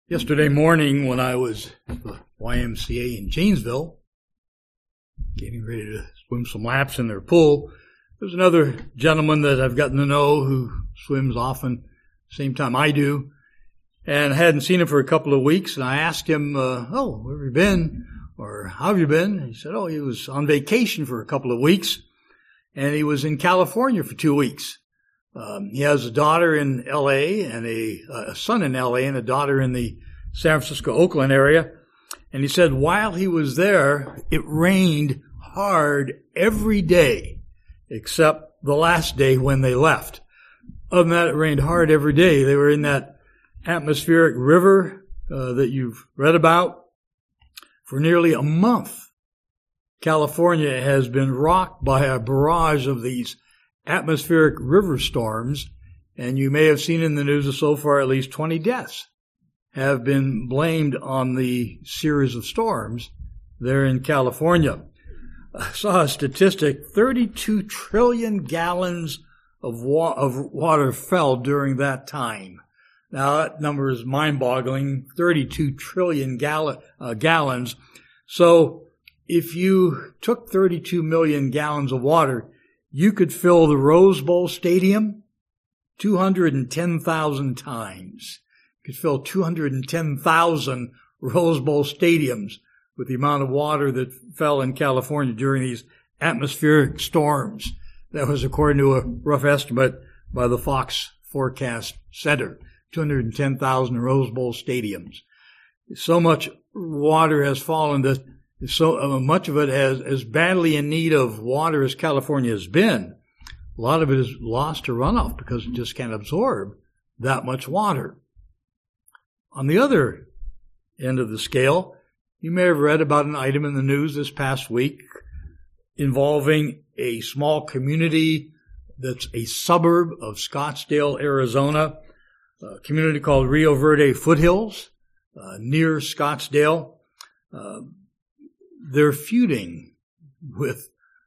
Yesterday morning when I was at the YMCA in Janesville, getting ready to swim some laps in their pool, there's another gentleman that I've gotten to know who swims often, same time I do, and I hadn't seen him for a couple of weeks, and I asked him, where have you been? Or how have you been? And he said, he was on vacation for a couple of weeks, and he was in California for 2 weeks. He has a daughter in L.A. and a son in L.A. and a daughter in the San Francisco, Oakland area. And he said while he was there, it rained hard every day except the last day when they left. Other than that, it rained hard every day. They were in that atmospheric river that you've read about for nearly a month. California has been rocked by a barrage of these atmospheric river storms, and you may have seen in the news that so far at least 20 deaths have been blamed on the series of storms there in California. I saw a statistic, 32 trillion gallons of water fell during that time. Now that number is mind-boggling, 32 trillion gallons. So if you took 32 million gallons of water, you could fill the Rose Bowl Stadium 210,000 times. You could fill 210,000 Rose Bowl stadiums with the amount of water that fell in California during these atmospheric storms. That was according to a rough estimate by the Fox Forecast Center. 210,000 Rose Bowl stadiums. So much water has fallen that so much of it as badly in need of water as California has been. A lot of it is lost to runoff because it just can't absorb that much water. On the other end of the scale, you may have read about an item in the news this past week involving a small community that's a suburb of Scottsdale, Arizona, a community called Rio Verde Foothills, near Scottsdale. They're feuding with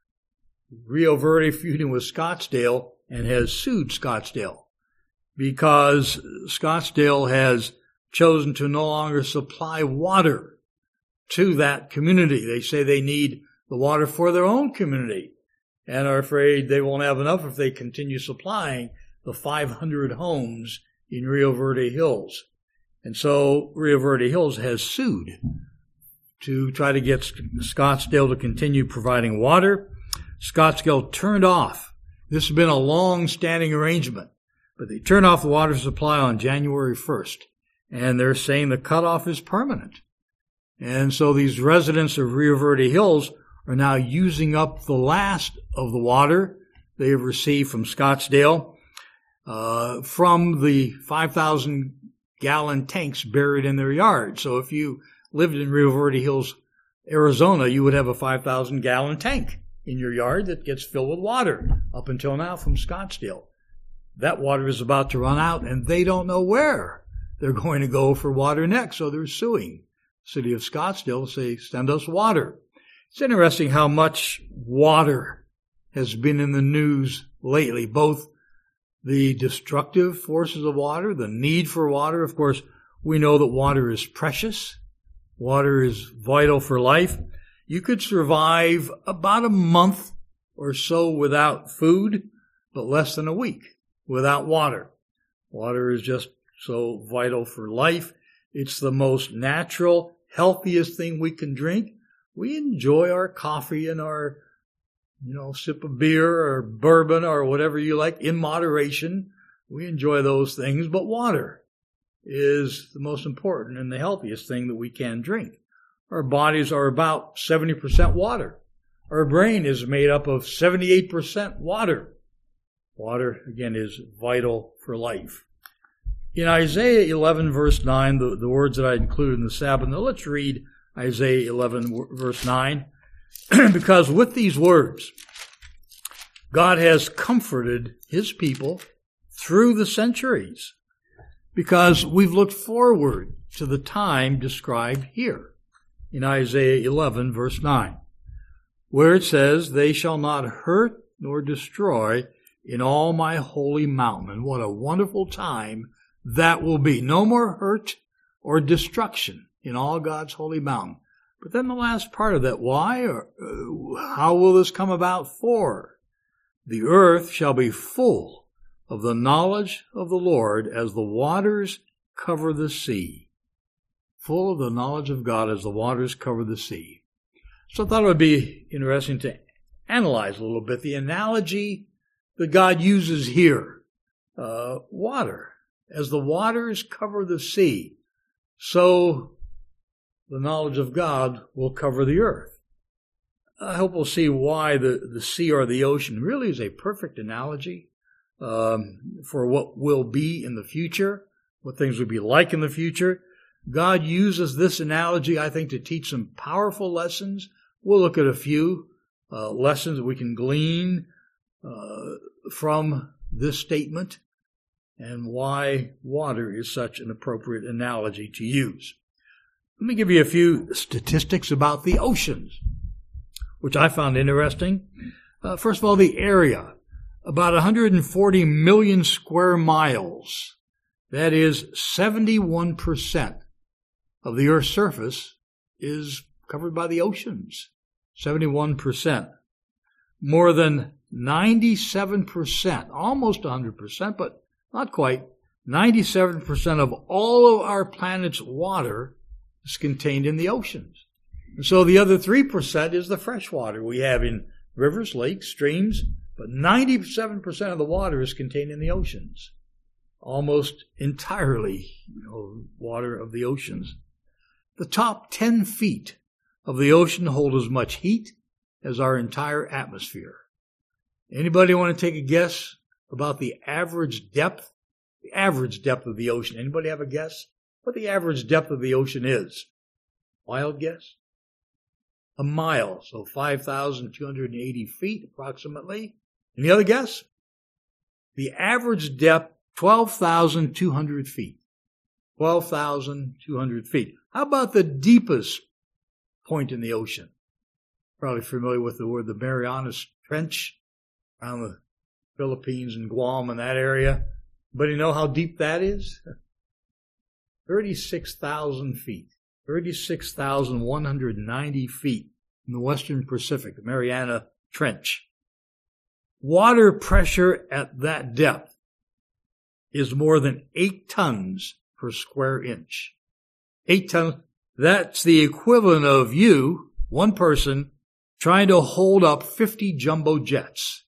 Rio Verde, feuding with Scottsdale, and has sued Scottsdale because Scottsdale has chosen to no longer supply water to that community. They say they need the water for their own community and are afraid they won't have enough if they continue supplying the 500 homes in Rio Verde Hills. And so Rio Verde Hills has sued to try to get Scottsdale to continue providing water. Scottsdale turned off. This has been a long-standing arrangement, but they turned off the water supply on January 1st, and they're saying the cutoff is permanent. And so these residents of Rio Verde Hills are now using up the last of the water they have received from Scottsdale from the 5,000-gallon tanks buried in their yard. So if you lived in Rio Verde Hills, Arizona, you would have a 5,000-gallon tank in your yard that gets filled with water up until now from Scottsdale. That water is about to run out, and they don't know where they're going to go for water next, so they're suing the city of Scottsdale to say, send us water. It's interesting how much water has been in the news lately, both the destructive forces of water, the need for water. Of course, we know that water is precious. Water is vital for life. You could survive about a month or so without food, but less than a week without water. Water is just so vital for life. It's the most natural, healthiest thing we can drink. We enjoy our coffee and our, sip of beer or bourbon or whatever you like in moderation. We enjoy those things, but water is the most important and the healthiest thing that we can drink. Our bodies are about 70% water. Our brain is made up of 78% water. Water, again, is vital for life. In Isaiah 11, verse 9, the words that I included in the Sabbath, now let's read Isaiah 11, verse 9, because with these words, God has comforted his people through the centuries, because we've looked forward to the time described here in Isaiah 11, verse 9, where it says, they shall not hurt nor destroy in all my holy mountain. And what a wonderful time that will be. No more hurt or destruction in all God's holy mountain. But then the last part of that, why or how will this come about? For the earth shall be full of the knowledge of the Lord as the waters cover the sea. Full of the knowledge of God as the waters cover the sea. So I thought it would be interesting to analyze a little bit the analogy that God uses here. Water. As the waters cover the sea, so the knowledge of God will cover the earth. I hope we'll see why the sea or the ocean really is a perfect analogy for what will be in the future, what things will be like in the future. God uses this analogy, I think, to teach some powerful lessons. We'll look at a few lessons that we can glean from this statement and why water is such an appropriate analogy to use. Let me give you a few statistics about the oceans, which I found interesting. First of all, the area, about 140 million square miles. That is 71% of the Earth's surface is covered by the oceans. 71%. More than 97%, almost 100%, but not quite, 97% of all of our planet's water is contained in the oceans. And so the other 3% is the fresh water we have in rivers, lakes, streams, but 97% of the water is contained in the oceans. Almost entirely, water of the oceans. The top 10 feet of the ocean hold as much heat as our entire atmosphere. Anybody want to take a guess about the average depth? The average depth of the ocean. Anybody have a guess what the average depth of the ocean is? Wild guess? A mile, so 5,280 feet approximately. Any other guess? The average depth, 12,200 feet. 12,200 feet. How about the deepest point in the ocean? Probably familiar with the word the Marianas Trench around the Philippines and Guam and that area. But you know how deep that is? 36,000 feet. 36,190 feet in the Western Pacific, the Mariana Trench. Water pressure at that depth is more than 8 tons per square inch. 8 tons. That's the equivalent of you, one person, trying to hold up 50 jumbo jets.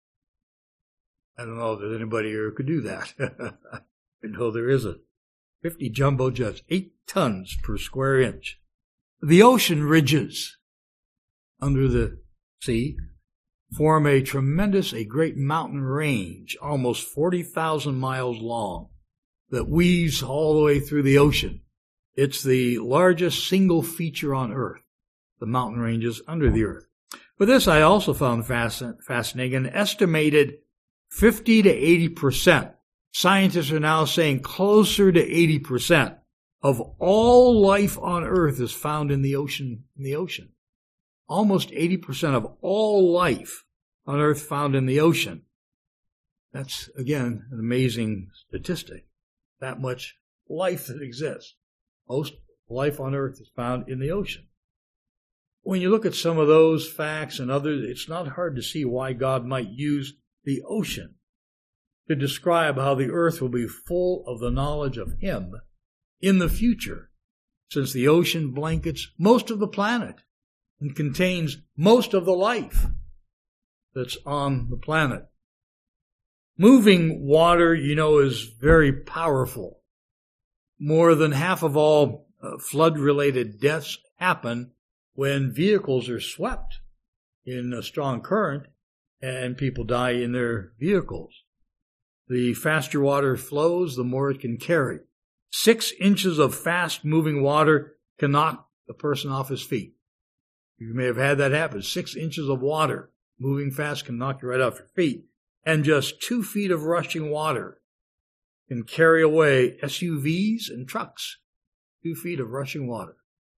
I don't know if there's anybody here who could do that. I know there isn't. 50 jumbo jets, 8 tons per square inch. The ocean ridges under the sea form a great mountain range, almost 40,000 miles long, that weaves all the way through the ocean. It's the largest single feature on Earth, the mountain ranges under the Earth. But this I also found fascinating. An estimated 50 to 80%, scientists are now saying closer to 80% of all life on Earth is found in the ocean. Almost 80% of all life on Earth found in the ocean. That's, again, an amazing statistic. That much life that exists. Most life on Earth is found in the ocean. When you look at some of those facts and others, it's not hard to see why God might use the ocean to describe how the earth will be full of the knowledge of Him in the future, since the ocean blankets most of the planet and contains most of the life that's on the planet. Moving water, is very powerful. More than half of all flood-related deaths happen when vehicles are swept in a strong current and people die in their vehicles. The faster water flows, the more it can carry. 6 inches of fast-moving water can knock a person off his feet. You may have had that happen. 6 inches of water moving fast can knock you right off your feet. And just 2 feet of rushing water can carry away SUVs and trucks. 2 feet of rushing water.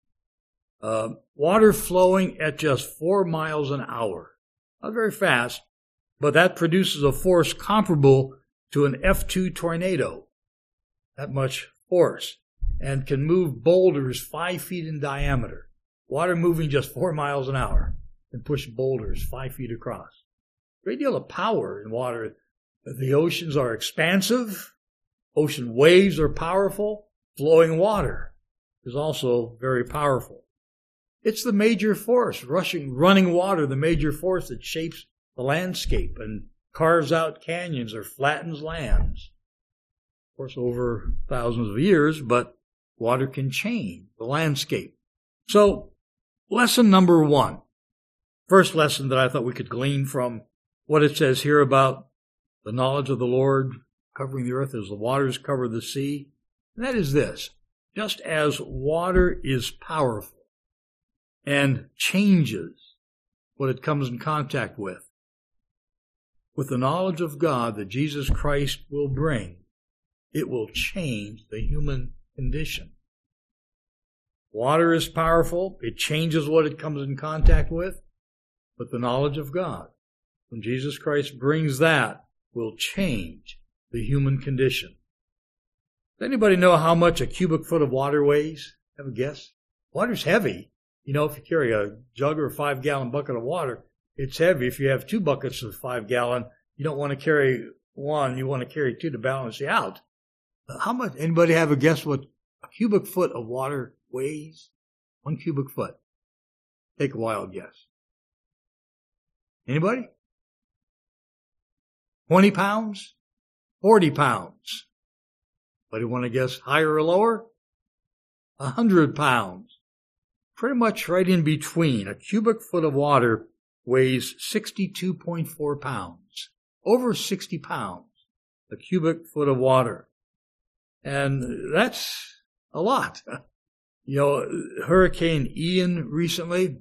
Water flowing at just 4 miles an hour. Not very fast, but that produces a force comparable to an F2 tornado. That much force. and can move boulders 5 feet in diameter. Water moving just 4 miles an hour and push boulders 5 feet across. Great deal of power in water. The oceans are expansive. Ocean waves are powerful. Flowing water is also very powerful. It's the major force, running water, the major force that shapes the landscape and carves out canyons or flattens lands. Of course, over thousands of years, but water can change the landscape. So, lesson number 1. First lesson that I thought we could glean from what it says here about the knowledge of the Lord covering the earth as the waters cover the sea. And that is this: just as water is powerful and changes what it comes in contact with the knowledge of God that Jesus Christ will bring, it will change the human condition. Water is powerful. It changes what it comes in contact with. But the knowledge of God, when Jesus Christ brings that, will change the human condition. Does anybody know how much a cubic foot of water weighs? Have a guess? Water's heavy. You know, if you carry a jug or a 5-gallon bucket of water, it's heavy. If you have 2 buckets of 5-gallon, you don't want to carry one. You want to carry 2 to balance you out. How much? Anybody have a guess what a cubic foot of water weighs? 1 cubic foot. Take a wild guess. Anybody? 20 pounds? 40 pounds? Anybody want to guess higher or lower? 100 pounds. Pretty much right in between. A cubic foot of water weighs 62.4 pounds. Over 60 pounds. A cubic foot of water. And that's a lot. You know, Hurricane Ian recently,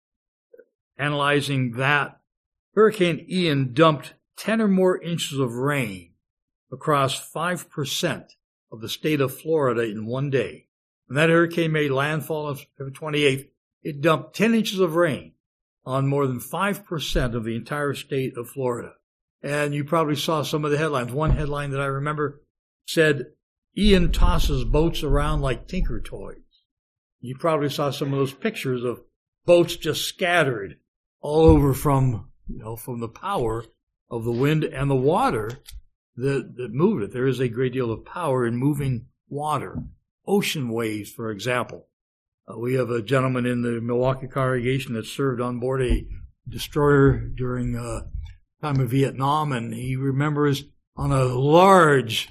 analyzing that, Hurricane Ian dumped 10 or more inches of rain across 5% of the state of Florida in one day. When that hurricane made landfall on September 28th, it dumped 10 inches of rain on more than 5% of the entire state of Florida. And you probably saw some of the headlines. One headline that I remember said, Ian tosses boats around like Tinker Toys. You probably saw some of those pictures of boats just scattered all over from the power of the wind and the water that moved it. There is a great deal of power in moving water. Ocean waves, for example. We have a gentleman in the Milwaukee congregation that served on board a destroyer during time of Vietnam, and he remembers on a large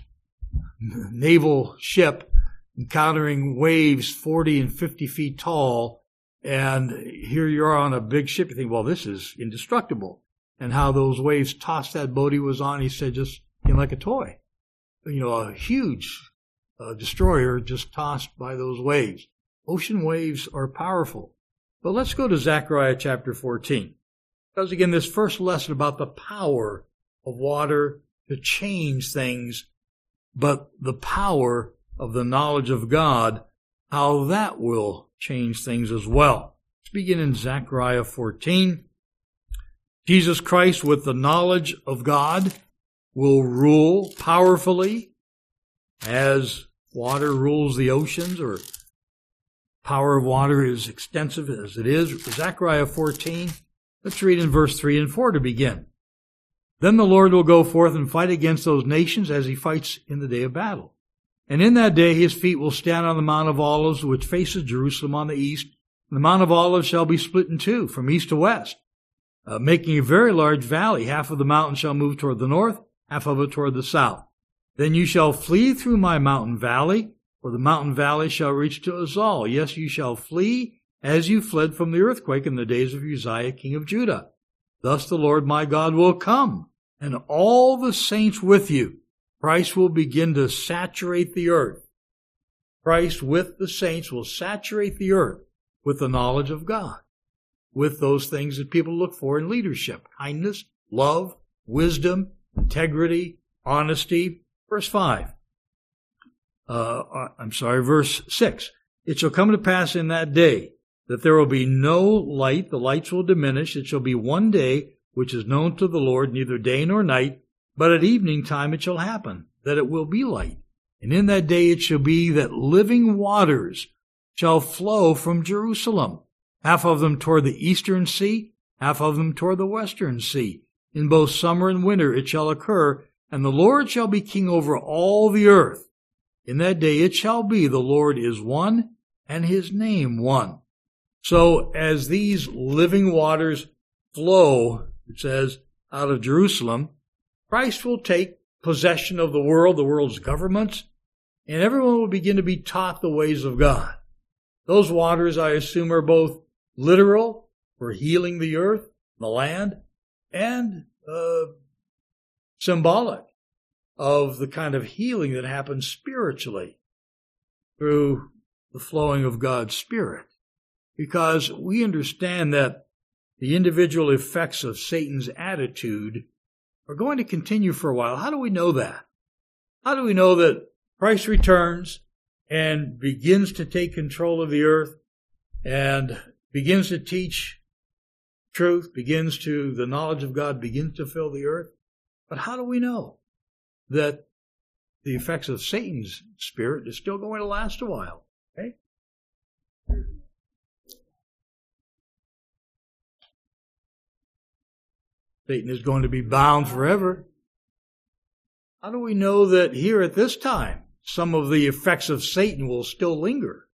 naval ship encountering waves 40 and 50 feet tall, and here you are on a big ship. You think, well, this is indestructible. And how those waves tossed that boat he was on, he said, just like a toy. You know, a huge destroyer just tossed by those waves. Ocean waves are powerful. But let's go to Zechariah chapter 14. Because again, this first lesson about the power of water to change things, but the power of the knowledge of God, how that will change things as well. Let's begin in Zechariah 14. Jesus Christ, with the knowledge of God, will rule powerfully as water rules the oceans, or power of water is extensive as it is. Zechariah 14, let's read in verse 3 and 4 to begin. Then the Lord will go forth and fight against those nations as he fights in the day of battle. And in that day his feet will stand on the Mount of Olives, which faces Jerusalem on the east. And the Mount of Olives shall be split in two, from east to west, making a very large valley. Half of the mountain shall move toward the north, half of it toward the south. Then you shall flee through my mountain valley, for the mountain valley shall reach to Azal. Yes, you shall flee as you fled from the earthquake in the days of Uzziah, king of Judah. Thus the Lord my God will come, and all the saints with you. Christ will begin to saturate the earth. Christ with the saints will saturate the earth with the knowledge of God, with those things that people look for in leadership: kindness, love, wisdom, integrity, honesty. Verse 5. Verse 6. It shall come to pass in that day that there will be no light. The lights will diminish. It shall be one day which is known to the Lord, neither day nor night, but at evening time it shall happen that it will be light. And in that day it shall be that living waters shall flow from Jerusalem, half of them toward the eastern sea, half of them toward the western sea. In both summer and winter it shall occur, and the Lord shall be king over all the earth. In that day it shall be the Lord is one, and his name one. So as these living waters flow, it says, out of Jerusalem, Christ will take possession of the world's governments, and everyone will begin to be taught the ways of God. Those waters, I assume, are both literal for healing the earth, the land, and symbolic of the kind of healing that happens spiritually through the flowing of God's Spirit. Because we understand that the individual effects of Satan's attitude are going to continue for a while. How do we know that? How do we know that Christ returns and begins to take control of the earth and begins to teach truth, the knowledge of God begins to fill the earth? But how do we know that the effects of Satan's spirit is still going to last a while? Okay? Satan is going to be bound forever. How do we know that here at this time, some of the effects of Satan will still linger?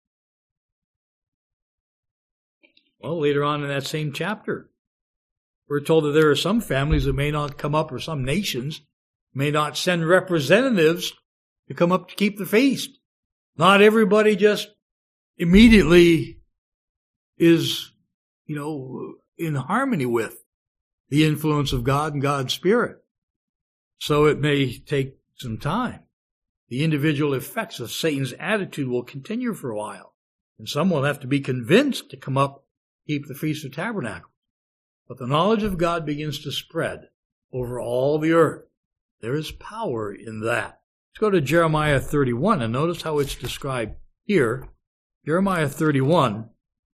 Well, later on in that same chapter, we're told that there are some families that may not come up, or some nations may not send representatives to come up to keep the feast. Not everybody just immediately is, in harmony with the influence of God and God's Spirit. So it may take some time. The individual effects of Satan's attitude will continue for a while. And some will have to be convinced to come up, keep the Feast of Tabernacles. But the knowledge of God begins to spread over all the earth. There is power in that. Let's go to Jeremiah 31 and notice how it's described here. Jeremiah 31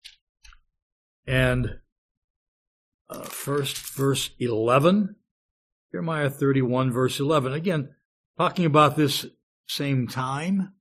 and first verse 11. Jeremiah 31 verse 11. Again, talking about this same time.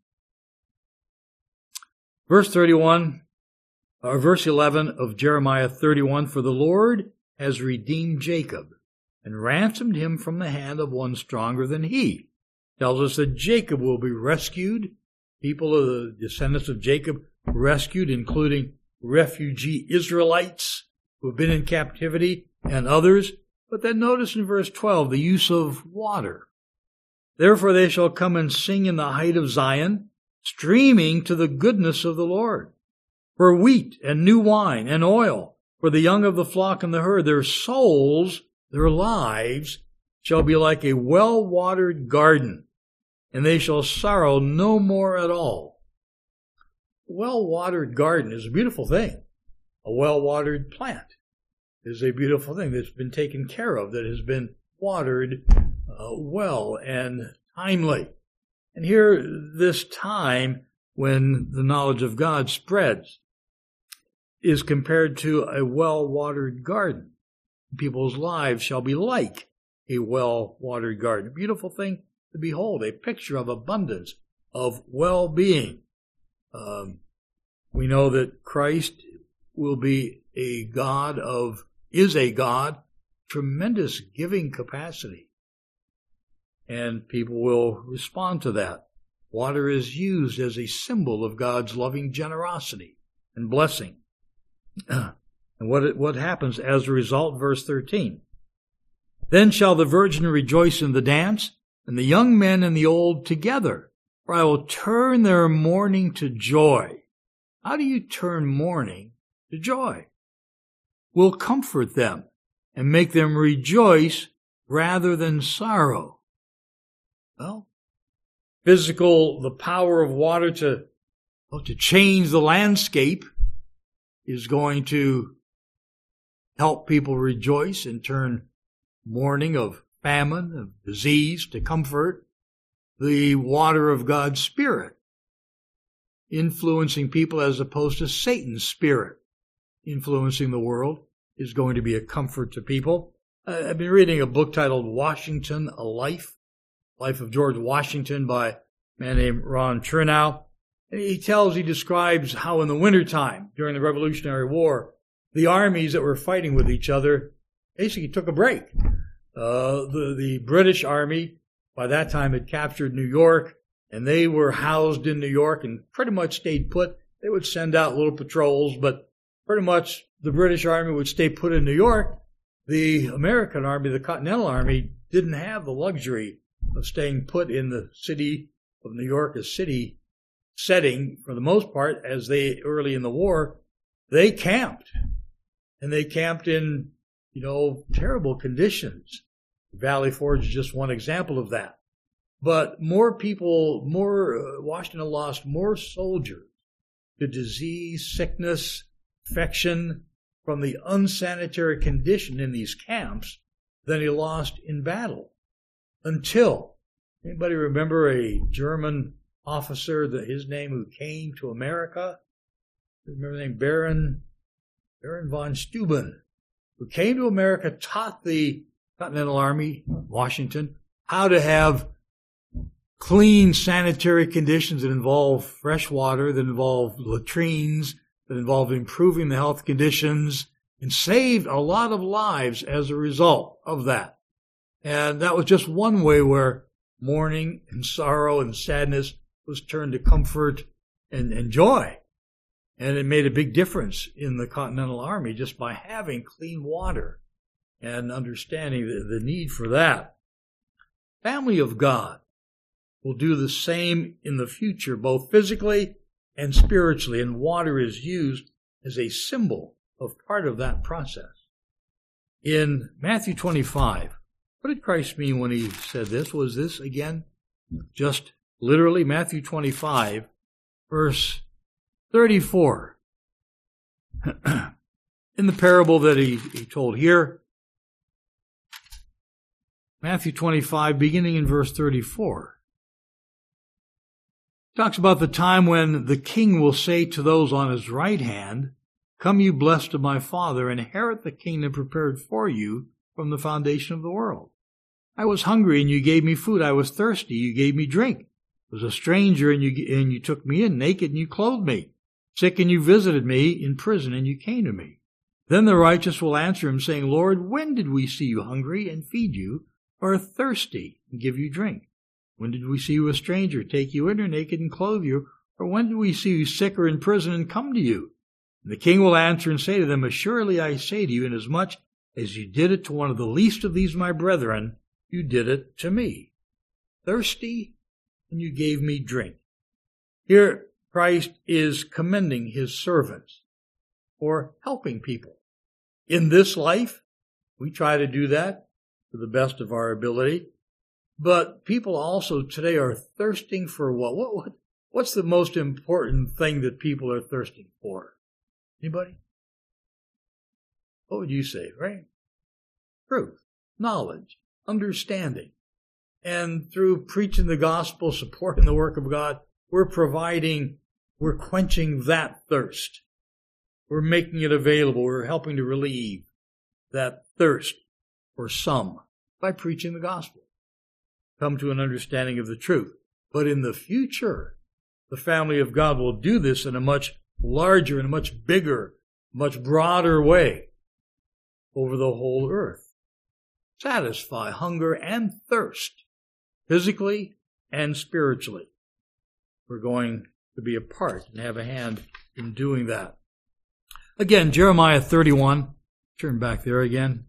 Verse 31, or verse 11 of Jeremiah 31, for the Lord has redeemed Jacob and ransomed him from the hand of one stronger than he. Tells us that Jacob will be rescued. People of the descendants of Jacob rescued, including refugee Israelites who have been in captivity and others. But then notice in verse 12 the use of water. Therefore they shall come and sing in the height of Zion, streaming to the goodness of the Lord. For wheat and new wine and oil, for the young of the flock and the herd, their souls, their lives, shall be like a well-watered garden, and they shall sorrow no more at all. A well-watered garden is a beautiful thing. A well-watered plant is a beautiful thing that's been taken care of, that has been watered well and timely. And here, this time when the knowledge of God spreads is compared to a well-watered garden. People's lives shall be like a well-watered garden. A beautiful thing to behold, a picture of abundance, of well-being. We know that Christ will be is a God, tremendous giving capacity. And people will respond to that. Water is used as a symbol of God's loving generosity and blessing. And what happens as a result? Verse 13. Then shall the virgin rejoice in the dance, and the young men and the old together, for I will turn their mourning to joy. How do you turn mourning to joy? Will comfort them and make them rejoice rather than sorrow. Well, the power of water to change the landscape is going to help people rejoice and turn mourning of famine, of disease, to comfort. The water of God's Spirit influencing people as opposed to Satan's spirit influencing the world is going to be a comfort to people. I've been reading a book titled Washington, A Life of George Washington by man named Ron Chernow. And he describes how in the wintertime, during the Revolutionary War, the armies that were fighting with each other basically took a break. The British Army, by that time, had captured New York, and they were housed in New York and pretty much stayed put. They would send out little patrols, but pretty much the British Army would stay put in New York. The American Army, the Continental Army, didn't have the luxury of staying put in the city of New York, a city setting for the most part, as they, early in the war, they camped. And they camped in, terrible conditions. Valley Forge is just one example of that. But Washington lost more soldiers to disease, sickness, infection from the unsanitary condition in these camps than he lost in battle. Until, anybody remember a German officer, his name, who came to America? Remember the name? Baron von Steuben, who came to America, taught the Continental Army, Washington, how to have clean sanitary conditions that involve fresh water, that involve latrines, that involve improving the health conditions, and saved a lot of lives as a result of that. And that was just one way where mourning and sorrow and sadness was turned to comfort and joy. And it made a big difference in the Continental Army just by having clean water and understanding the need for that. Family of God will do the same in the future, both physically and spiritually, and water is used as a symbol of part of that process. In Matthew 25, what did Christ mean when he said this? Was this, again, just literally Matthew 25, verse 34? In the parable that he told here, Matthew 25, beginning in verse 34, talks about the time when the king will say to those on his right hand, "Come, you blessed of my Father, inherit the kingdom prepared for you from the foundation of the world. I was hungry, and you gave me food. I was thirsty, you gave me drink. I was a stranger, and you took me in. Naked, and you clothed me. Sick, and you visited me. In prison, and you came to me." Then the righteous will answer him, saying, "Lord, when did we see you hungry and feed you, or thirsty and give you drink? When did we see you a stranger, take you in, or naked and clothe you? Or when did we see you sick or in prison and come to you?" And the king will answer and say to them, "Assuredly I say to you, inasmuch as you did it to one of the least of these my brethren, you did it to me. Thirsty, and you gave me drink." Here, Christ is commending his servants for helping people. In this life, we try to do that to the best of our ability. But people also today are thirsting for what? What's the most important thing that people are thirsting for? Anybody? What would you say, right? Truth, knowledge, understanding. And through preaching the gospel, supporting the work of God, we're quenching that thirst. We're making it available. We're helping to relieve that thirst for some by preaching the gospel. Come to an understanding of the truth. But in the future, the family of God will do this in a much larger and a much bigger, much broader way over the whole earth. Satisfy hunger and thirst, physically and spiritually. We're going to be a part and have a hand in doing that. Again, Jeremiah 31. Turn back there again.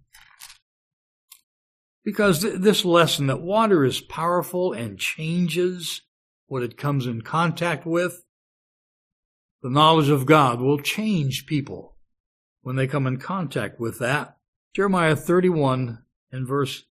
Because this lesson that water is powerful and changes what it comes in contact with, the knowledge of God will change people when they come in contact with that. Jeremiah 31 and verse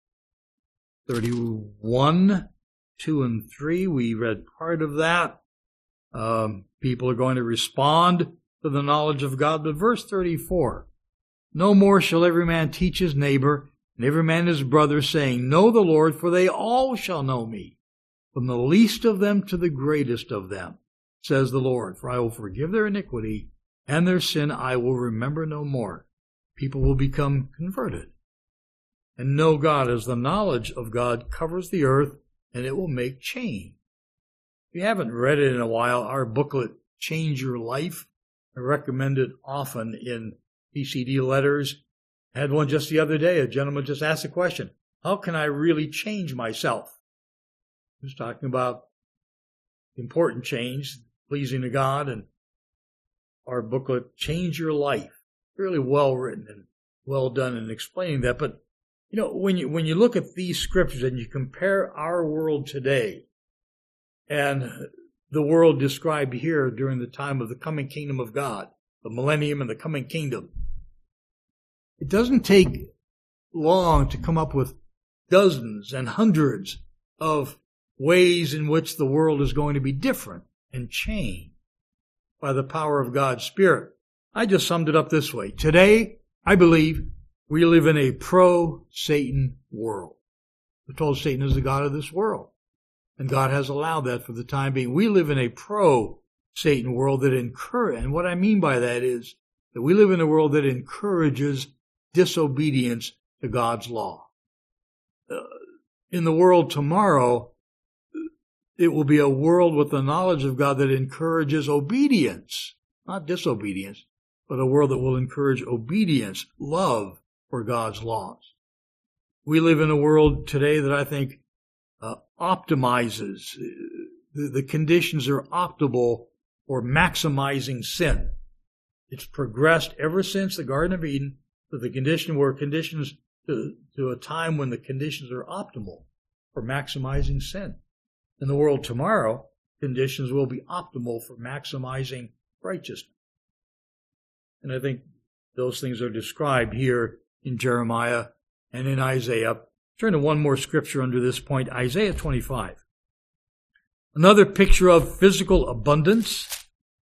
31, 2 and 3, we read part of that. People are going to respond to the knowledge of God. But verse 34, "No more shall every man teach his neighbor, and every man his brother, saying, Know the Lord, for they all shall know me, from the least of them to the greatest of them, says the Lord. For I will forgive their iniquity, and their sin I will remember no more." People will become converted and know God as the knowledge of God covers the earth, and it will make change. If you haven't read it in a while, our booklet, Change Your Life, I recommend it often in PCD letters. I had one just the other day. A gentleman just asked the question, how can I really change myself? He was talking about important change, pleasing to God, and our booklet, Change Your Life. Really well written and well done in explaining that. But, when you look at these scriptures and you compare our world today and the world described here during the time of the coming kingdom of God, the millennium and the coming kingdom, it doesn't take long to come up with dozens and hundreds of ways in which the world is going to be different and changed by the power of God's Spirit. I just summed it up this way. Today, I believe we live in a pro-Satan world. We're told Satan is the god of this world. And God has allowed that for the time being. We live in a pro-Satan world that encourages, and what I mean by that is that we live in a world that encourages disobedience to God's law. In the world tomorrow, it will be a world with the knowledge of God that encourages obedience, not disobedience, but a world that will encourage obedience, love for God's laws. We live in a world today that I think optimizes. The conditions are optimal for maximizing sin. It's progressed ever since the Garden of Eden to the condition where conditions to a time when the conditions are optimal for maximizing sin. In the world tomorrow, conditions will be optimal for maximizing righteousness. And I think those things are described here in Jeremiah and in Isaiah. Turn to one more scripture under this point, Isaiah 25. Another picture of physical abundance,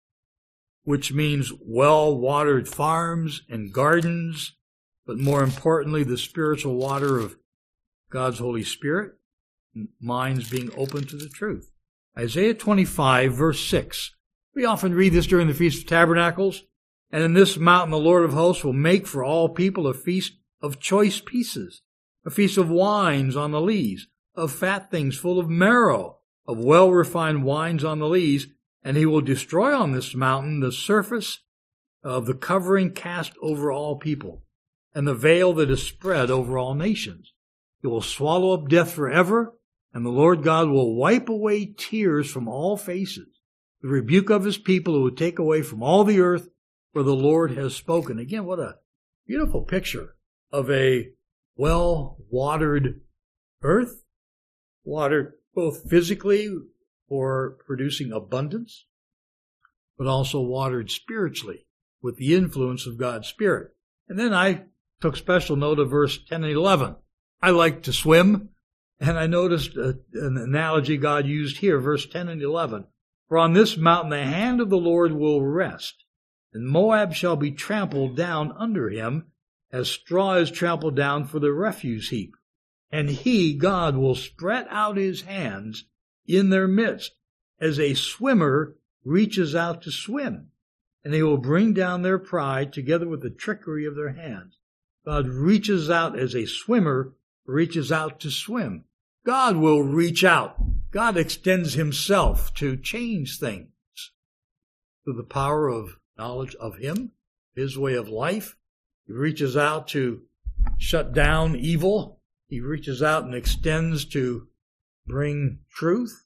which means well-watered farms and gardens, but more importantly, the spiritual water of God's Holy Spirit, minds being open to the truth. Isaiah 25, verse 6. We often read this during the Feast of Tabernacles. And in this mountain the Lord of hosts will make for all people a feast of choice pieces, a feast of wines on the lees, of fat things full of marrow, of well-refined wines on the lees, and he will destroy on this mountain the surface of the covering cast over all people, and the veil that is spread over all nations. He will swallow up death forever, and the Lord God will wipe away tears from all faces, the rebuke of his people who would take away from all the earth, for the Lord has spoken. Again, what a beautiful picture of a well-watered earth, watered both physically for producing abundance, but also watered spiritually with the influence of God's Spirit. And then I took special note of verse 10 and 11. I like to swim, and I noticed an analogy God used here, verse 10 and 11. For on this mountain the hand of the Lord will rest, and Moab shall be trampled down under him, as straw is trampled down for the refuse heap. And he, God, will spread out his hands in their midst, as a swimmer reaches out to swim. And he will bring down their pride together with the trickery of their hands. God reaches out as a swimmer reaches out to swim. God will reach out. God extends himself to change things through the power of knowledge of him, his way of life. He reaches out to shut down evil. He reaches out and extends to bring truth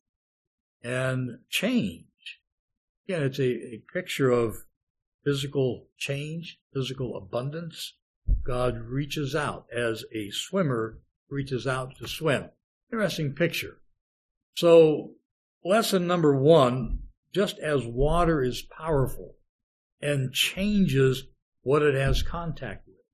and change. Again, it's a picture of physical change, physical abundance. God reaches out as a swimmer reaches out to swim. Interesting picture. So, lesson number 1, just as water is powerful and changes what it has contact with,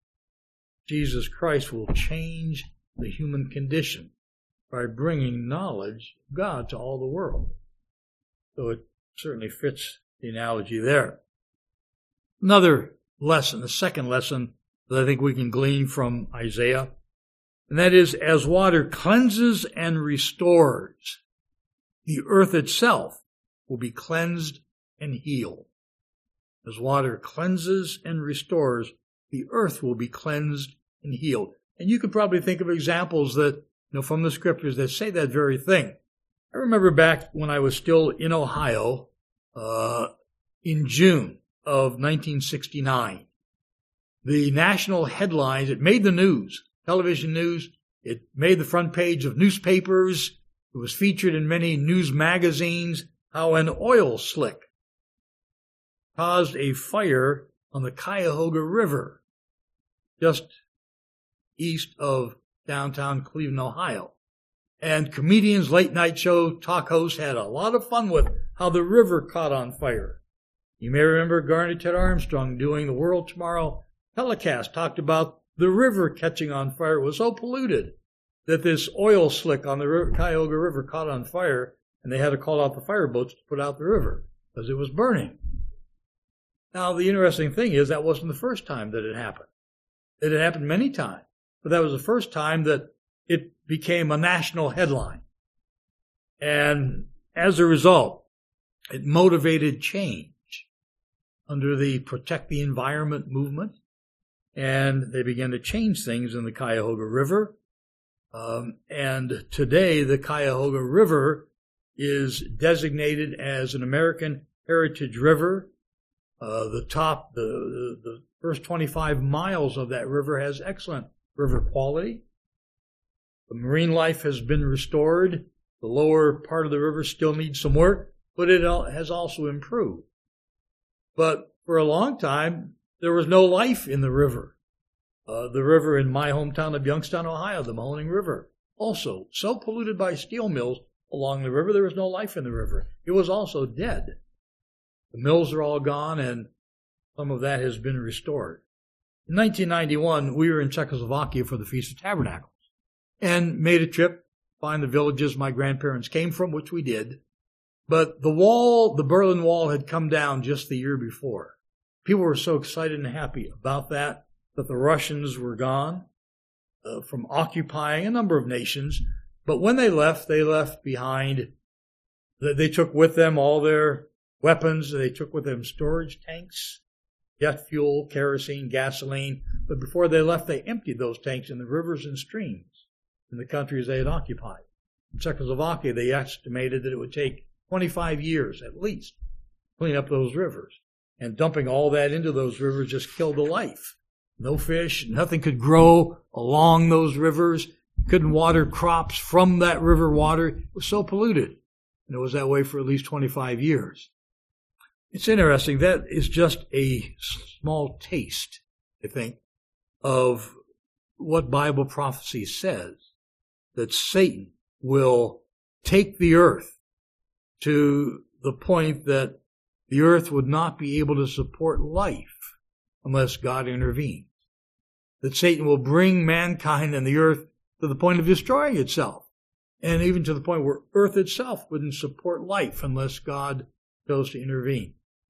Jesus Christ will change the human condition by bringing knowledge of God to all the world. So it certainly fits the analogy there. Another lesson, the second lesson that I think we can glean from Isaiah, and that is, as water cleanses and restores, the earth itself will be cleansed and healed. As water cleanses and restores, the earth will be cleansed and healed. And you could probably think of examples that, from the scriptures that say that very thing. I remember back when I was still in Ohio, in June of 1969, the national headlines, it made the news, television news, it made the front page of newspapers, it was featured in many news magazines, how an oil slick caused a fire on the Cuyahoga River, just east of downtown Cleveland, Ohio. And comedians, late night show talk hosts had a lot of fun with how the river caught on fire. You may remember Garner Ted Armstrong doing the World Tomorrow telecast, talked about the river catching on fire. It was so polluted that this oil slick on the Cuyahoga River caught on fire, and they had to call out the fire boats to put out the river because it was burning. Now, the interesting thing is that wasn't the first time that it happened. It had happened many times, but that was the first time that it became a national headline. And as a result, it motivated change under the Protect the Environment movement, and they began to change things in the Cuyahoga River. And today, the Cuyahoga River is designated as an American Heritage River. The first 25 miles of that river has excellent river quality. The marine life has been restored. The lower part of the river still needs some work, but it has also improved. But for a long time, there was no life in the river. The river in my hometown of Youngstown, Ohio, the Mahoning River, also so polluted by steel mills along the river, there was no life in the river. It was also dead. The mills are all gone, and some of that has been restored. In 1991, we were in Czechoslovakia for the Feast of Tabernacles and made a trip, find the villages my grandparents came from, which we did. But the Berlin Wall had come down just the year before. People were so excited and happy about that the Russians were gone from occupying a number of nations. But when they left behind, they took with them all their weapons. They took with them storage tanks, jet fuel, kerosene, gasoline. But before they left, they emptied those tanks in the rivers and streams in the countries they had occupied. In Czechoslovakia, they estimated that it would take 25 years at least to clean up those rivers. And dumping all that into those rivers just killed the life. No fish, nothing could grow along those rivers. Couldn't water crops from that river water. It was so polluted. And it was that way for at least 25 years. It's interesting. That is just a small taste, I think, of what Bible prophecy says, that Satan will take the earth to the point that the earth would not be able to support life unless God intervenes. That Satan will bring mankind and the earth to the point of destroying itself, and even to the point where earth itself wouldn't support life unless God chose to intervene.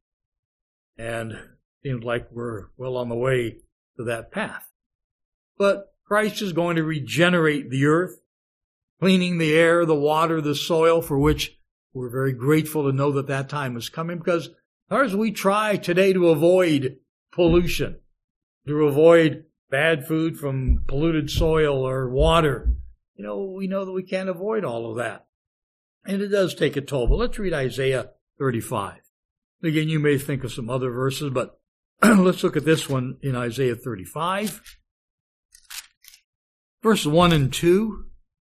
And it seems like we're well on the way to that path. But Christ is going to regenerate the earth, cleaning the air, the water, the soil, for which we're very grateful to know that that time is coming, because as we try today to avoid pollution, to avoid bad food from polluted soil or water, we know that we can't avoid all of that. And it does take a toll. But let's read Isaiah 35. Again, you may think of some other verses, but let's look at this one in Isaiah 35. Verse 1 and 2.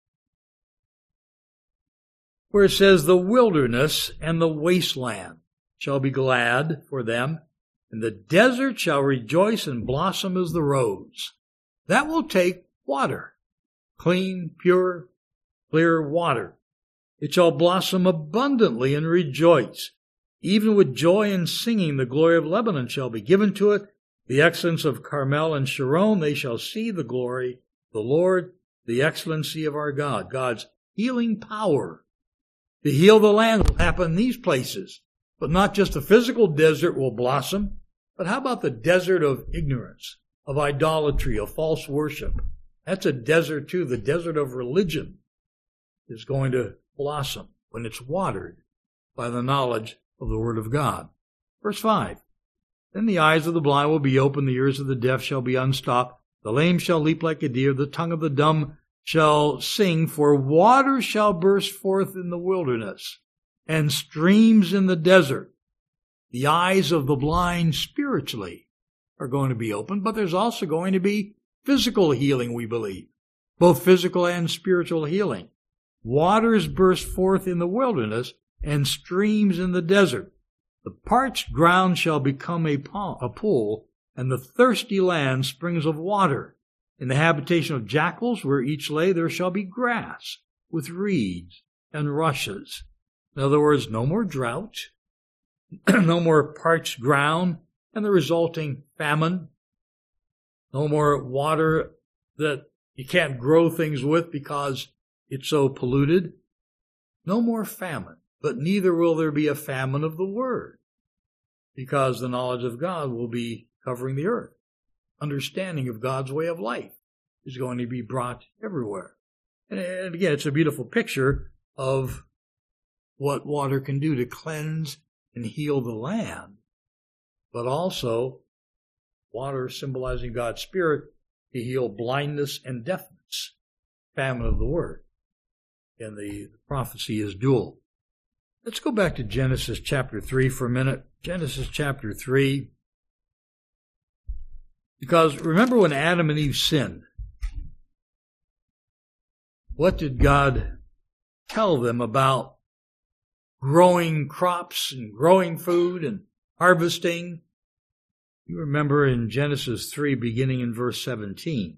Where it says, "The wilderness and the wasteland shall be glad for them, and the desert shall rejoice and blossom as the rose." That will take water, clean, pure, clear water. "It shall blossom abundantly and rejoice. Even with joy and singing, the glory of Lebanon shall be given to it. The excellence of Carmel and Sharon, they shall see the glory, the Lord, the excellency of our God." God's healing power to heal the land will happen in these places. But not just the physical desert will blossom, but how about the desert of ignorance, of idolatry, of false worship? That's a desert too. The desert of religion is going to blossom when it's watered by the knowledge of the Word of God. Verse 5, "Then the eyes of the blind will be opened, the ears of the deaf shall be unstopped, the lame shall leap like a deer, the tongue of the dumb shall sing, for waters shall burst forth in the wilderness, and streams in the desert. The eyes of the blind spiritually are going to be opened, but there's also going to be physical healing, we believe. Both physical and spiritual healing. Waters burst forth in the wilderness, and streams in the desert. The parched ground shall become a pool, and the thirsty land springs of water. In the habitation of jackals, where each lay, there shall be grass, with reeds and rushes. In other words, no more drought, no more parched ground, and the resulting famine. No more water that you can't grow things with because it's so polluted. No more famine, but neither will there be a famine of the word, because the knowledge of God will be covering the earth. Understanding of God's way of life is going to be brought everywhere. And again, it's a beautiful picture of what water can do to cleanse and heal the land, but also water symbolizing God's Spirit to heal blindness and deafness, famine of the word. And the prophecy is dual. Let's go back to Genesis chapter 3 for a minute. Genesis chapter 3. Because remember when Adam and Eve sinned, what did God tell them about growing crops and growing food and harvesting? You remember in Genesis 3, beginning in verse 17.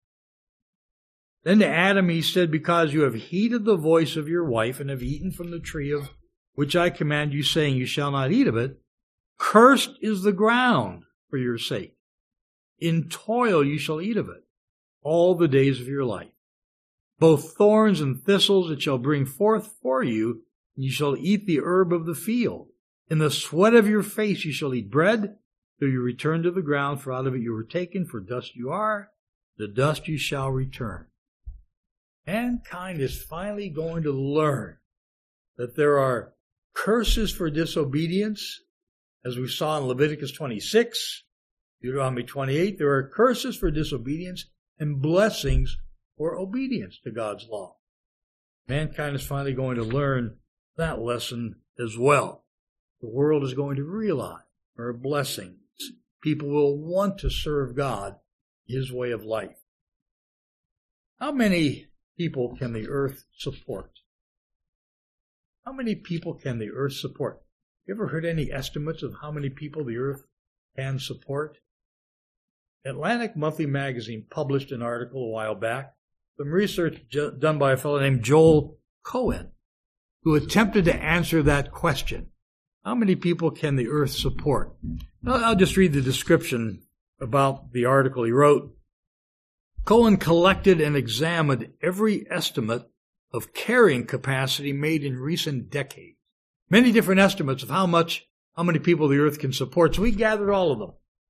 Then to Adam he said, because you have heeded the voice of your wife and have eaten from the tree of which I command you, saying, you shall not eat of it, cursed is the ground for your sake. In toil you shall eat of it all the days of your life. Both thorns and thistles it shall bring forth for you, and you shall eat the herb of the field. In the sweat of your face you shall eat bread, till you return to the ground, for out of it you were taken, for dust you are, the dust you shall return. Mankind is finally going to learn that there are curses for disobedience, as we saw in Leviticus 26, Deuteronomy 28. There are curses for disobedience and blessings for obedience to God's law. Mankind is finally going to learn that lesson as well. The world is going to realize there are blessings. People will want to serve God, His way of life. How many people can the earth support? How many people can the earth support? You ever heard any estimates of how many people the earth can support? Atlantic Monthly Magazine published an article a while back, some research done by a fellow named Joel Cohen, who attempted to answer that question. How many people can the earth support? I'll just read the description about the article he wrote. Cohen collected and examined every estimate of carrying capacity made in recent decades. Many different estimates of how many people the earth can support. So he gathered all of them.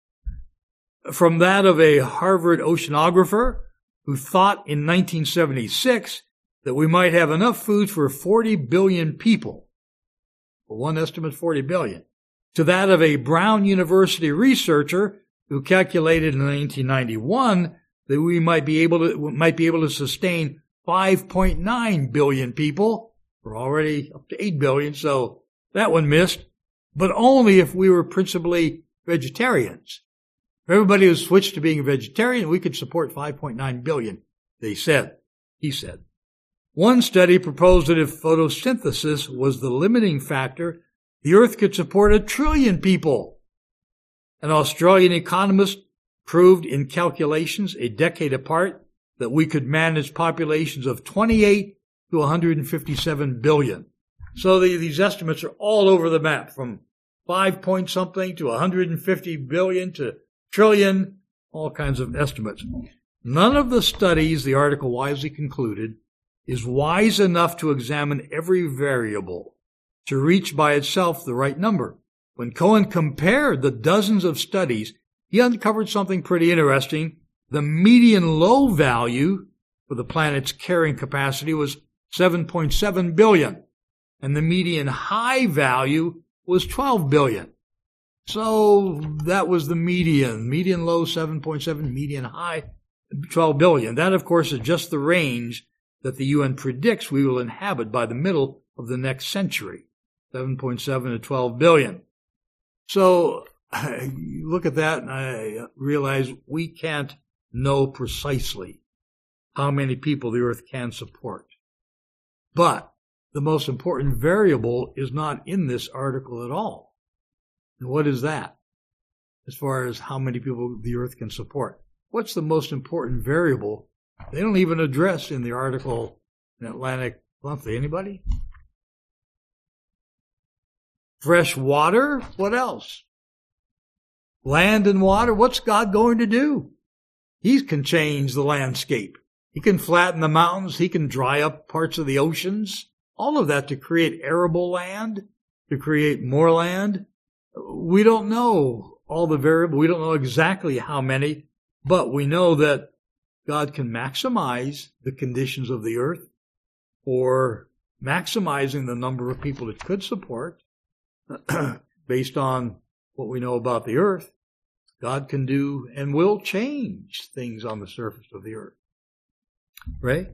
From that of a Harvard oceanographer who thought in 1976 that we might have enough food for 40 billion people. For one estimate, 40 billion. To that of a Brown University researcher who calculated in 1991 that we might be able to sustain 5.9 billion people. We're already up to 8 billion, so that one missed. But only if we were principally vegetarians. If everybody was switched to being a vegetarian, we could support 5.9 billion, he said. One study proposed that if photosynthesis was the limiting factor, the earth could support 1 trillion people. An Australian economist proved in calculations a decade apart that we could manage populations of 28 to 157 billion. So these estimates are all over the map, from 5 point something to 150 billion to trillion, all kinds of estimates. None of the studies, the article wisely concluded, is wise enough to examine every variable to reach by itself the right number. When Cohen compared the dozens of studies, he uncovered something pretty interesting. The median low value for the planet's carrying capacity was 7.7 billion, and the median high value was 12 billion. So that was the median. Median low, 7.7, median high, 12 billion. That, of course, is just the range that the UN predicts we will inhabit by the middle of the next century, 7.7 to 12 billion. So you look at that and I realize we can't know precisely how many people the earth can support. But the most important variable is not in this article at all. And what is that? As far as how many people the earth can support. What's the most important variable? They don't even address in the article in Atlantic Monthly. Anybody? Fresh water? What else? Land and water? What's God going to do? He can change the landscape. He can flatten the mountains. He can dry up parts of the oceans. All of that to create arable land, to create more land. We don't know all the variables. We don't know exactly how many, but we know that God can maximize the conditions of the earth or maximizing the number of people it could support based on what we know about the earth. God can do and will change things on the surface of the earth. Right?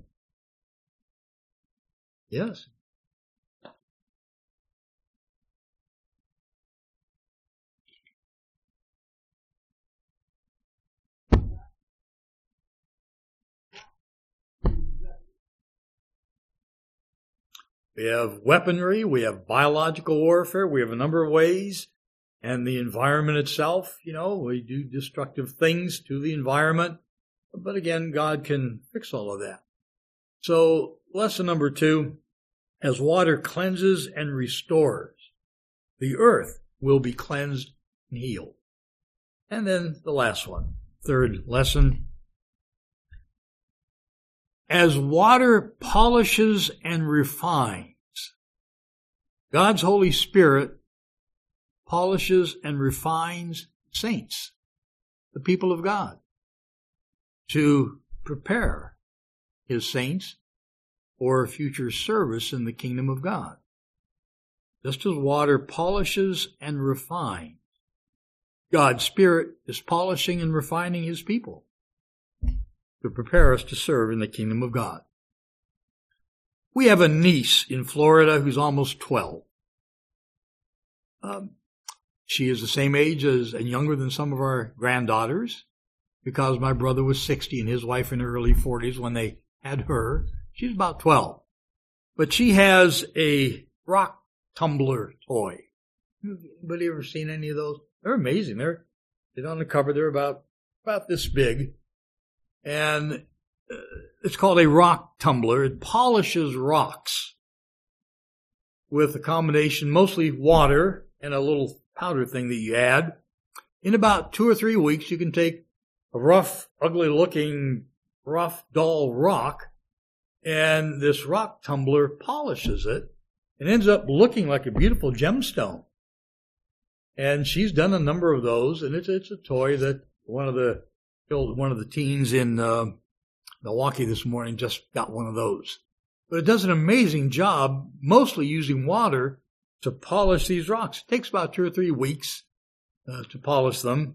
Yes. We have weaponry, we have biological warfare, we have a number of ways, and the environment itself, we do destructive things to the environment, but again, God can fix all of that. So, lesson number 2, as water cleanses and restores, the earth will be cleansed and healed. And then the last one, third lesson, as water polishes and refines, God's Holy Spirit polishes and refines saints, the people of God, to prepare His saints for future service in the kingdom of God. Just as water polishes and refines, God's Spirit is polishing and refining His people to prepare us to serve in the kingdom of God. We have a niece in Florida who's almost 12. She is the same age as and younger than some of our granddaughters, because my brother was 60 and his wife in her early 40s when they had her. She's about 12. But she has a rock tumbler toy. Anybody ever seen any of those? They're amazing. They're on the cover. They're about this big. And it's called a rock tumbler. It polishes rocks with a combination, mostly water and a little powder thing that you add. In about 2 or 3 weeks, you can take a rough, ugly-looking, rough, dull rock, and this rock tumbler polishes it and ends up looking like a beautiful gemstone. And she's done a number of those, and it's a toy that one of the teens in Milwaukee this morning just got one of those. But it does an amazing job, mostly using water to polish these rocks. It takes about 2 or 3 weeks to polish them.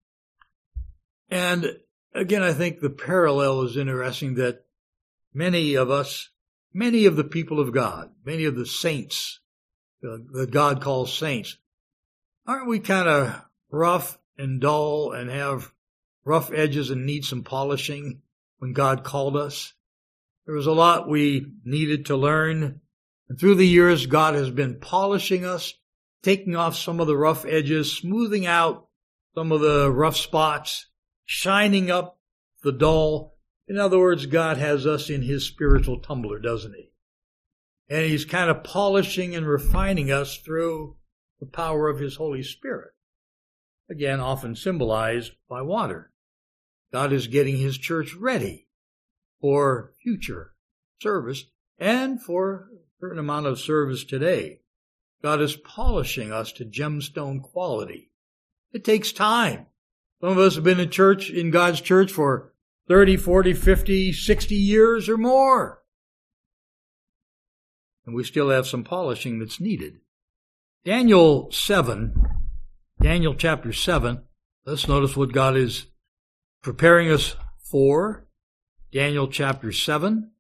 And again, I think the parallel is interesting that many of the people of God, many of the saints that God calls saints, aren't we kind of rough and dull and have rough edges and need some polishing when God called us? There was a lot we needed to learn. And through the years, God has been polishing us, taking off some of the rough edges, smoothing out some of the rough spots, shining up the dull. In other words, God has us in His spiritual tumbler, doesn't He? And He's kind of polishing and refining us through the power of His Holy Spirit. Again, often symbolized by water. God is getting His church ready for future service and for a certain amount of service today. God is polishing us to gemstone quality. It takes time. Some of us have been in God's church for 30, 40, 50, 60 years or more. And we still have some polishing that's needed. Daniel chapter 7, let's notice what God is preparing us 4, Daniel chapter 7,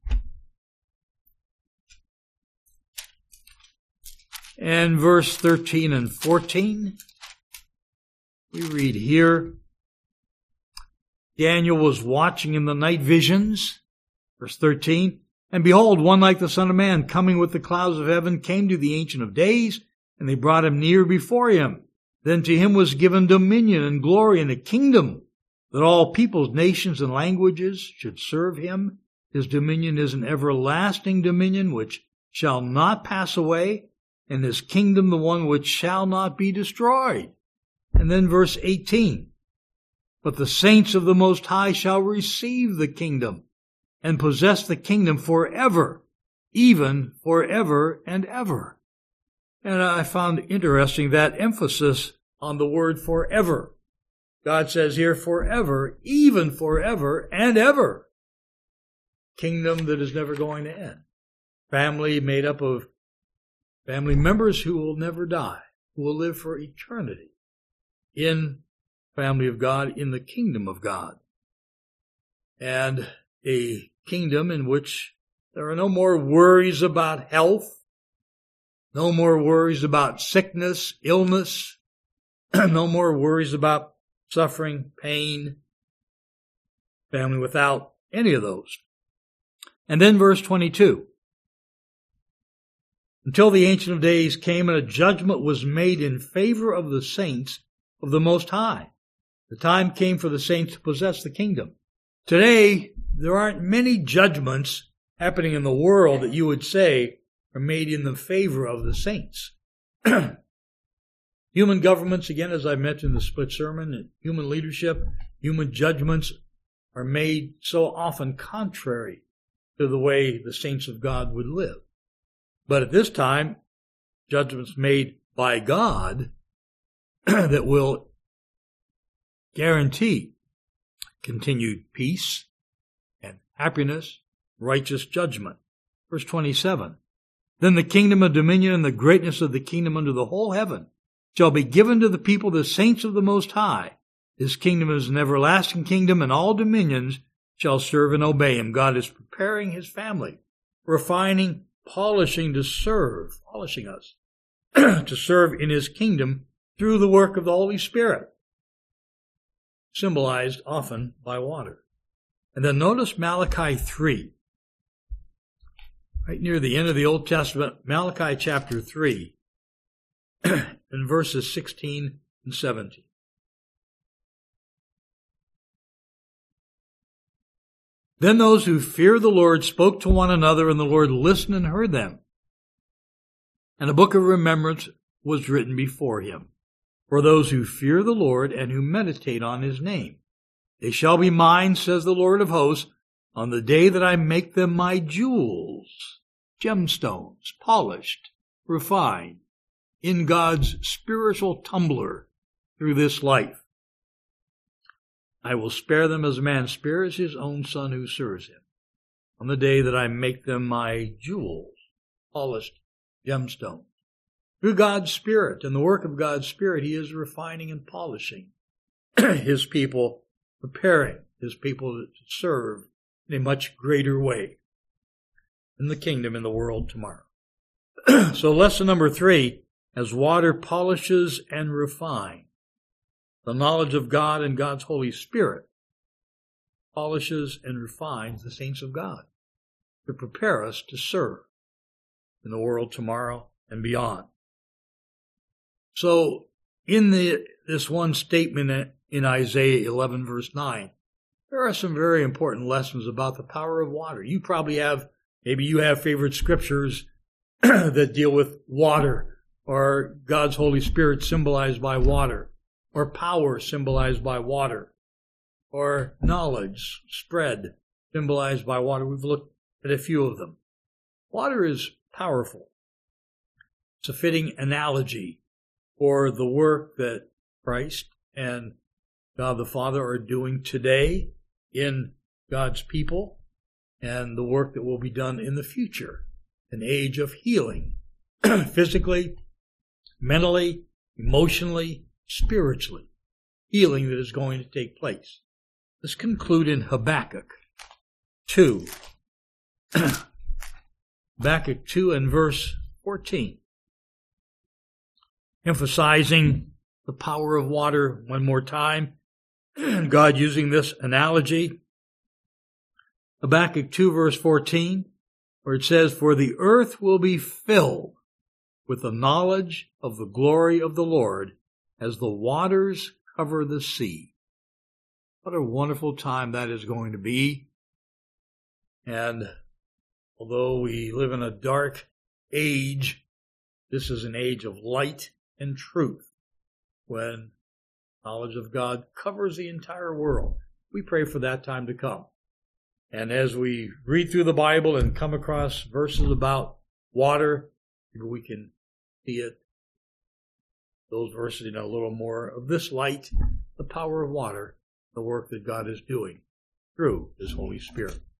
and verse 13 and 14. We read here, Daniel was watching in the night visions, verse 13, and behold, one like the Son of Man, coming with the clouds of heaven, came to the Ancient of Days, and they brought him near before him. Then to him was given dominion and glory and a kingdom, that all peoples, nations, and languages should serve him. His dominion is an everlasting dominion which shall not pass away, and his kingdom the one which shall not be destroyed. And then verse 18, but the saints of the Most High shall receive the kingdom, and possess the kingdom forever, even forever and ever. And I found interesting that emphasis on the word forever. God says here forever, even forever and ever. Kingdom that is never going to end. Family made up of family members who will never die, who will live for eternity in family of God, in the kingdom of God. And a kingdom in which there are no more worries about health, no more worries about sickness, illness, no more worries about suffering, pain, family without any of those. And then verse 22. Until the Ancient of Days came and a judgment was made in favor of the saints of the Most High. The time came for the saints to possess the kingdom. Today, there aren't many judgments happening in the world that you would say are made in the favor of the saints. Human governments, again, as I mentioned in the split sermon, and human leadership, human judgments are made so often contrary to the way the saints of God would live. But at this time, judgments made by God that will guarantee continued peace and happiness, righteous judgment. Verse 27, then the kingdom of dominion and the greatness of the kingdom under the whole heaven shall be given to the people, the saints of the Most High. His kingdom is an everlasting kingdom, and all dominions shall serve and obey him. God is preparing his family, refining, polishing to serve, polishing us, to serve in his kingdom through the work of the Holy Spirit, symbolized often by water. And then notice Malachi 3. Right near the end of the Old Testament, Malachi chapter 3, in verses 16 and 17. Then those who fear the Lord spoke to one another, and the Lord listened and heard them. And a book of remembrance was written before him for those who fear the Lord and who meditate on his name. They shall be mine, says the Lord of hosts, on the day that I make them my jewels, gemstones, polished, refined, in God's spiritual tumbler through this life. I will spare them as a man spares his own son who serves him, on the day that I make them my jewels, polished gemstones. Through God's Spirit and the work of God's Spirit, he is refining and polishing his people, preparing his people to serve in a much greater way in the kingdom in the world tomorrow. So lesson number 3, as water polishes and refines, the knowledge of God and God's Holy Spirit polishes and refines the saints of God to prepare us to serve in the world tomorrow and beyond. So in this one statement in Isaiah 11 verse 9, there are some very important lessons about the power of water. You probably have, maybe you have favorite scriptures that deal with water, or God's Holy Spirit symbolized by water, or power symbolized by water, or knowledge spread symbolized by water. We've looked at a few of them. Water is powerful. It's a fitting analogy for the work that Christ and God the Father are doing today in God's people, and the work that will be done in the future, an age of healing, physically, mentally, emotionally, spiritually, healing that is going to take place Let's conclude in Habakkuk 2. Habakkuk 2 and verse 14. Emphasizing the power of water one more time. God using this analogy. Habakkuk 2 verse 14, where it says, "For the earth will be filled with the knowledge of the glory of the Lord as the waters cover the sea." What a wonderful time that is going to be. And although we live in a dark age, this is an age of light and truth when knowledge of God covers the entire world. We pray for that time to come. And as we read through the Bible and come across verses about water, maybe we can see it, those verses in a little more of this light, the power of water, the work that God is doing through His Holy Spirit.